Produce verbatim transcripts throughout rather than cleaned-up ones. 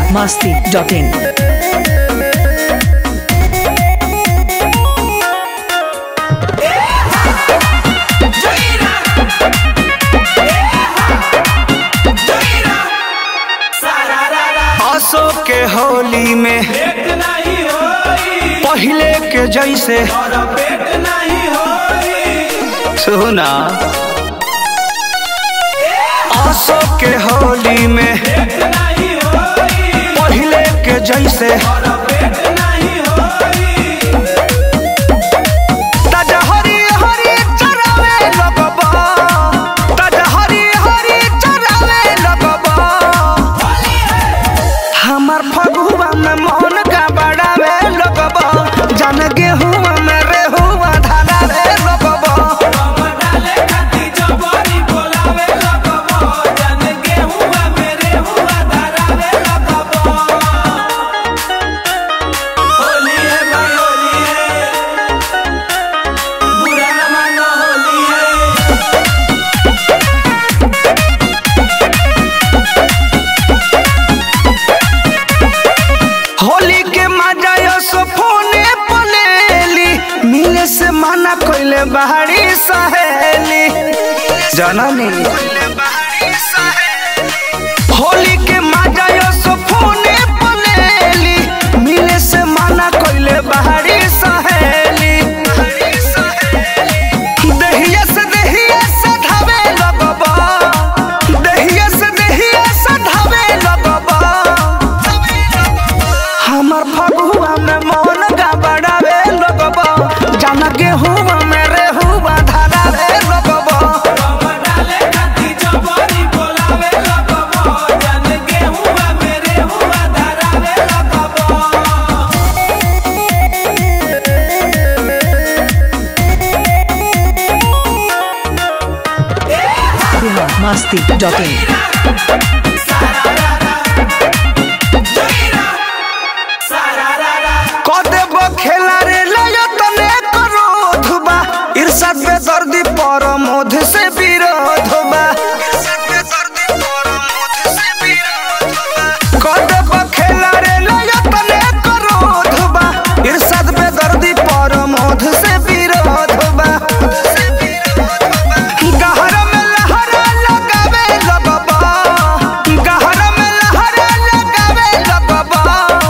masti dot in. आसो के होली में पहले के जैसे सुना आसो के होली में पहले के जैसे हमार फगुआ में मोहन का बढ़ावे लगबा जान गेहुआ में रेहुआ धारावे लगबा डाले खाती जबरी बोलावे लगबा जान गेहुआ में रेहुआ धारावे लगबा होली है भाई होली है बुरा न मानो होली है। होली के मजा यो सो फोने पलेली मिले से मना कोइले बाहरी सहेली जननी होली के मजा यो सो फोने पलेली मिले से मना कोइले बाहरी सहेली दहिया से दहिया से धावे लगबा दहिया से दहिया से धावे लगबा हमार फगुआ में मोहन का बढ़ावे लगबा जान गेहुआ में रेहुआ धारावे लगबा डाले खाती जबरी बोलावे लगबा जान गेहुआ में रेहुआ धारावे लगबा masti dot in. खेला रे लयो तने करो धुबा इरशाद पे दर्दी पर मोध से विरोध बा कदब खेला रे लयो तने करो धुबा इरशाद पे दर्दी पर मोध से विरोध बा गहर में लहरा लगावे लगबा गहर में लहरा लगावे लगबा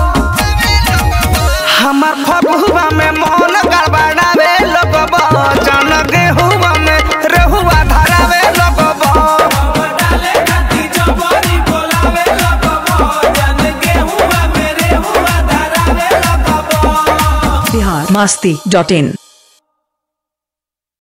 हमार फगुआ में मोहन गड़बड़ावे लगबा जान गेहुआ में रेहुआ धारावे लगबा डाले खाती जबरी बोलावे लगबा जान गेहुआ में रेहुआ धारावे लगबा Bihar masti dot in.